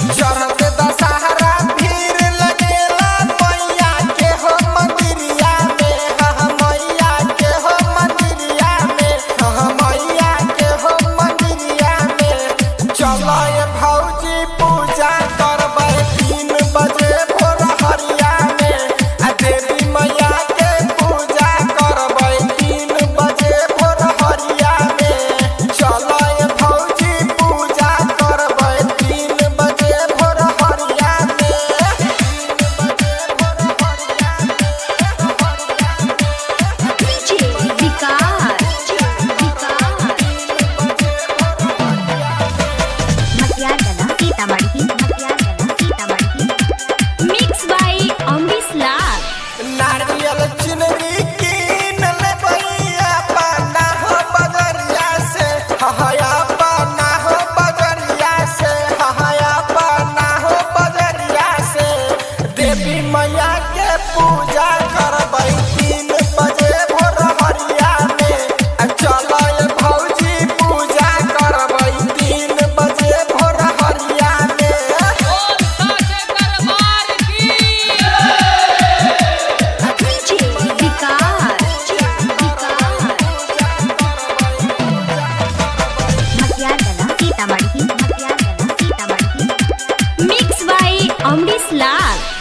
चढ़ते दशहरा भीड़ लगेला मैया के हो मंदिरिया में, मैया के हो मंदिरिया में, मैया के हो मंदिरिया में। चलो ये भौजी पूजा करबै 3 बजे भोर हरिया में, देवी मैया के पूजा करबै 3 बजे भोर हरिया में। चलो ये भौजी पूजा करबै 3 बजे भोर हरिया में, 3 बजे भोर हरिया में। डीजे विकास मटियागला सीतामढ़ी मिक्स बाय अमरीश लाल। नारियल चुनरी कीन लेबै अपना हो बजरिया से, अपना हो बजरिया से, अपना हो बजरिया से। देवी मैया के पूजा करबै 3 बजे भोर हरिया में। चलो ये भौजी पूजा करबै 3 बजे भोर हरिया में। डीजे विकास मटियागला Sitamarhi mix by Amrish Lal.